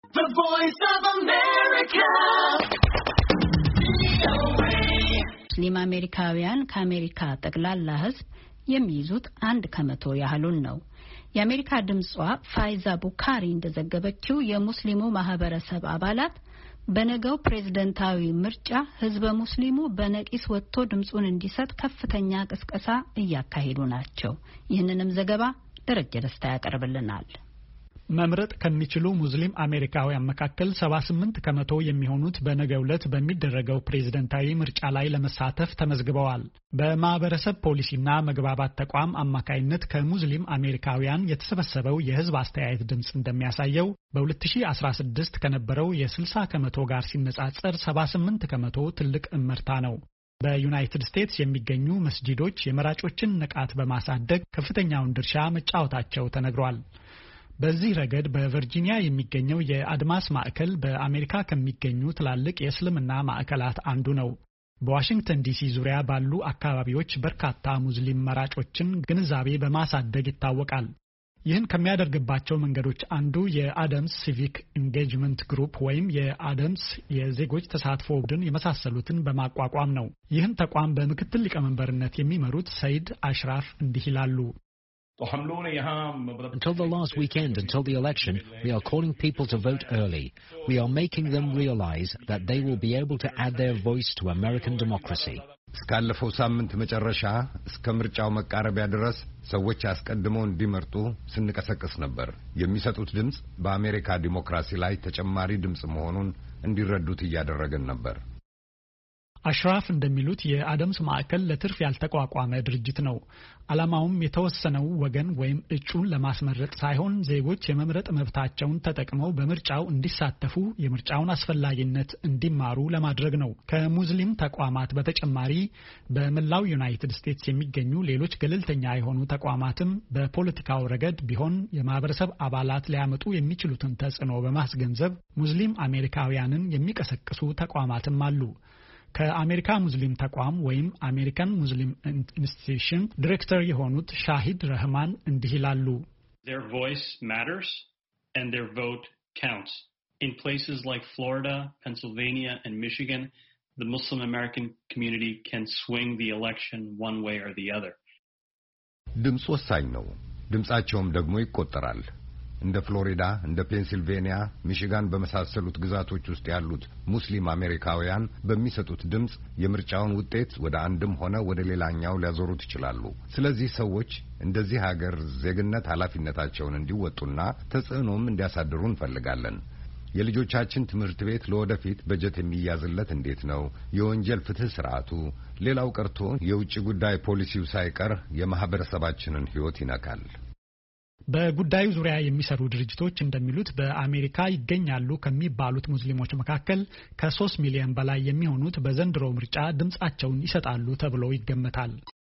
The Voice of America. ሙስሊም አሜሪካውያን ከአሜሪካ ጠቅላላ ሕዝብ የሚይዙት 1% ያህሉን ነው። የአሜሪካ ድምጿ ፋይዛ ቡካሪ እንደዘገበችው የሙስሊሙ ማህበረሰብ አባላት በነገው ፕሬዝዳንታዊ ምርጫ ህዝበ ሙስሊሙ በነቂስ ወጥቶ ድምጹን እንዲሰጥ ከፍተኛ ቅስቀሳ እያካሄዱ ናቸው። ይህንንም ዘገባ ደረጀ ደስታ ያቀርብልናል። መምረጥ ከሚችሉ ሙስሊም አሜሪካውያን መካከል 78% የሚሆኑት በነገው ዕለት በሚደረገው ፕሬዝዳንታዊ ምርጫ ላይ ለመሳተፍ ተመዝግበዋል። በማህበረሰብ ፖሊሲና መግባባት ተቋም አማካይነት ከሙስሊም አሜሪካውያን የተሰበሰበው የህዝብ አስተያየት ድምጽ እንደሚያሳየው በ2016 ከነበረው የ60% ጋር ሲነጻጸር 78% ትልቅ እመርታ ነው። በዩናይትድ ስቴትስ የሚገኙ መስጂዶች የመራጮችን ንቃት በማሳደግ ከፍተኛውን ድርሻ መጫወታቸው ተነግሯል። በዚህ ረገድ በቨርጂኒያ የሚገኘው የአድማስ ማዕከል በአሜሪካ ከሚገኙ ትላልቅ የእስልምና ማዕከላት አንዱ ነው። በዋሽንግተን ዲሲ ዙሪያ ባሉ አካባቢዎች በርካታ ሙስሊም መራጮችን ግንዛቤ በማሳደግ ይታወቃል። ይህን ከሚያደርግባቸው መንገዶች አንዱ የአደምስ ሲቪክ ኢንጌጅመንት ግሩፕ ወይም የአደምስ የዜጎች ተሳትፎ ቡድን የመሳሰሉትን በማቋቋም ነው። ይህን ተቋም በምክትል ሊቀመንበርነት የሚመሩት ሰይድ አሽራፍ እንዲህ ይላሉ። Until the last weekend, until the election, we are calling people to vote early. We are making them realize that they will be able to add their voice to American democracy. እስካለፈው ሳምንት መጨረሻ እስከ ምርጫው መቃረቢያ ድረስ ሰዎች አስቀድመው እንዲመርጡ ስንቀሰቅስ ነበር። የሚሰጡት ድምጽ በአሜሪካ ዲሞክራሲ ላይ ተጨማሪ ድምጽ መሆኑን እንዲረዱት እያደረግን ነበር። አሽራፍ እንደሚሉት የአደምስ ማዕከል ለትርፍ ያልተቋቋመ ድርጅት ነው። ዓላማውም የተወሰነው ወገን ወይም እጩን ለማስመረጥ ሳይሆን ዜጎች የመምረጥ መብታቸውን ተጠቅመው በምርጫው እንዲሳተፉ የምርጫውን አስፈላጊነት እንዲማሩ ለማድረግ ነው። ከሙስሊም ተቋማት በተጨማሪ በመላው ዩናይትድ ስቴትስ የሚገኙ ሌሎች ገለልተኛ የሆኑ ተቋማትም በፖለቲካው ረገድ ቢሆን የማህበረሰብ አባላት ሊያመጡ የሚችሉትን ተጽዕኖ በማስገንዘብ ሙስሊም አሜሪካውያንን የሚቀሰቅሱ ተቋማትም አሉ። ከአሜሪካ ሙስሊም ተቋም ወይም አሜሪካን ሙስሊም ኢንስቲትዩሽን ዳይሬክተር የሆኑት ሻሂድ ረህማን እንዲህ ይላሉ። Their voice matters and their vote counts. In places like Florida, Pennsylvania and Michigan, the Muslim American community can swing the election one way or the other. ድምጽ ወሳኝ ነው። ድምጻቸውም ደግሞ ይቆጠራል። እንደ ፍሎሪዳ፣ እንደ ፔንሲልቬኒያ፣ ሚሽጋን በመሳሰሉት ግዛቶች ውስጥ ያሉት ሙስሊም አሜሪካውያን በሚሰጡት ድምጽ የምርጫውን ውጤት ወደ አንድም ሆነ ወደ ሌላኛው ሊያዞሩት ይችላሉ። ስለዚህ ሰዎች እንደዚህ ሀገር ዜግነት ኃላፊነታቸውን እንዲወጡና ተጽዕኖም እንዲያሳድሩ እንፈልጋለን። የልጆቻችን ትምህርት ቤት ለወደፊት በጀት የሚያዝለት እንዴት ነው? የወንጀል ፍትህ ስርዓቱ፣ ሌላው ቀርቶ የውጭ ጉዳይ ፖሊሲው ሳይቀር የማህበረሰባችንን ሕይወት ይነካል። በጉዳዩ ዙሪያ የሚሰሩ ድርጅቶች እንደሚሉት በአሜሪካ ይገኛሉ ከሚባሉት ሙስሊሞች መካከል ከ3 ሚሊዮን በላይ የሚሆኑት በዘንድሮ ምርጫ ድምጻቸውን ይሰጣሉ ተብሎ ይገመታል።